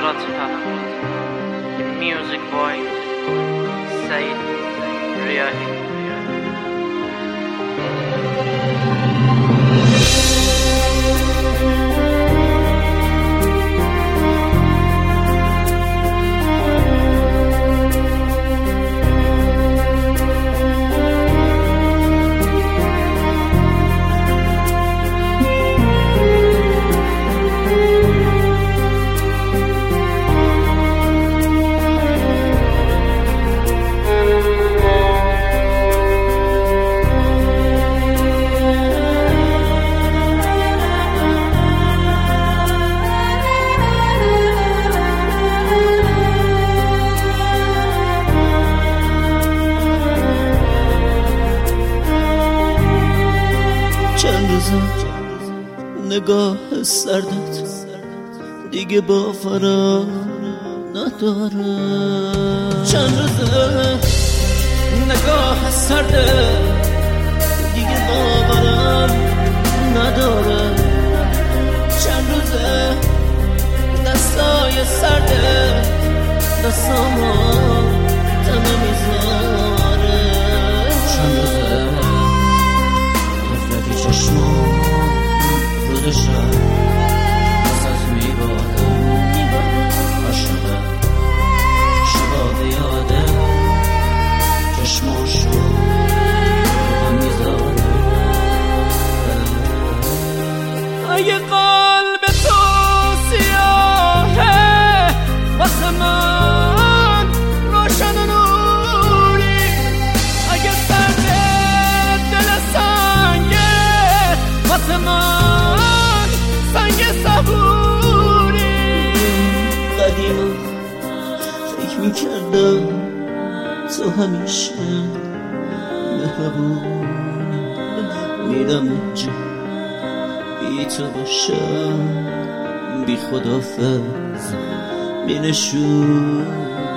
خاطرات فقط. میوزیک بای سعید ریاحی. چند روزه نگاه سردت دیگه باورم نداره. چند روزه نگاه سردت دیگه باورم نداره. چند روزه دستای سردت دستامو تنه میذاره. چند روزه تفلکی چشمام روز شب واسه میباده عاشقه شباب یاده چشماشو هم میذاره. اگه قلب تو سیاهه واسه من روشن و نوری، اگه سرد دل سنگه واسه من سنگ صبوری. قدیما فکر میکردم تو همیشه مهربونی، میرم اونجا بی تو باشم بی خدافظ می نشونی.